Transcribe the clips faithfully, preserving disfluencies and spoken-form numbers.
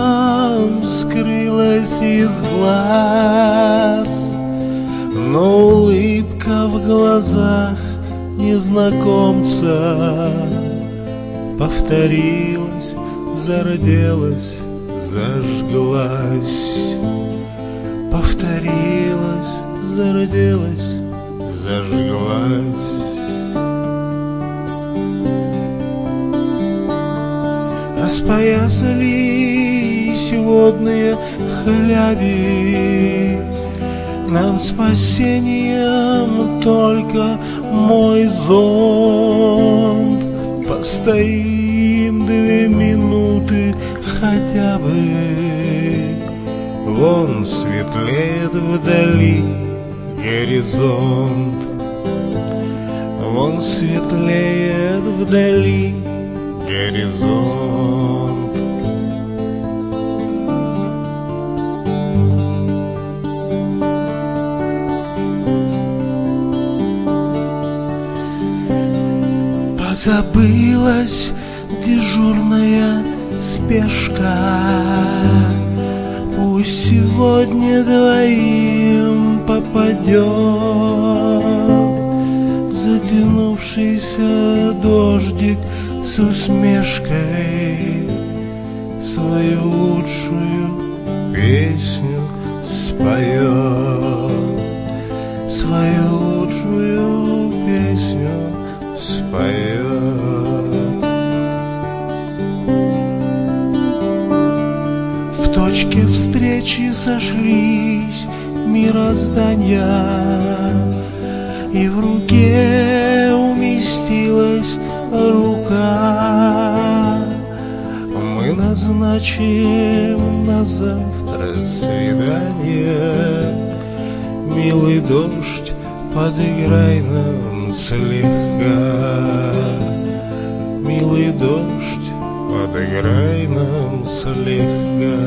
дождиком скрылась из глаз, но улыбка в глазах незнакомца повторилась, зарделась, зажглась. Повторилась, зарделась, зажглась. Распоясались водные хляби, нам спасением только мой зонт. Постоим две минуты хотя бы, вон светлеет вдали горизонт. Вон светлеет вдали горизонт. Позабылась дежурная спешка, пусть сегодня двоим попадет затянувшийся дождик с усмешкой, свою лучшую песню споет, свою лучшую песню споет. В точке встречи сошлись мироздания, и в руке уместилась рука. Мы назначим на завтра свидание. Милый дождь, подыграй нам слегка. Милый дождь, подыграй нам слегка.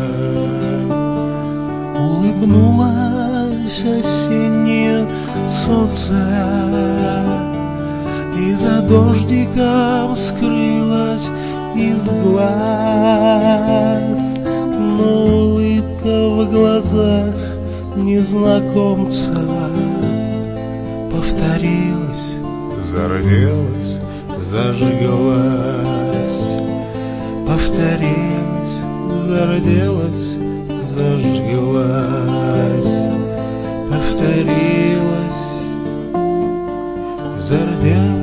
Улыбнулось осеннее солнце, и за дождиком скрылась из глаз, но улыбка в глазах незнакомца повторилась, зарделась, зажглась. Повторилась, зарделась, зажглась. Повторилась, зарделась.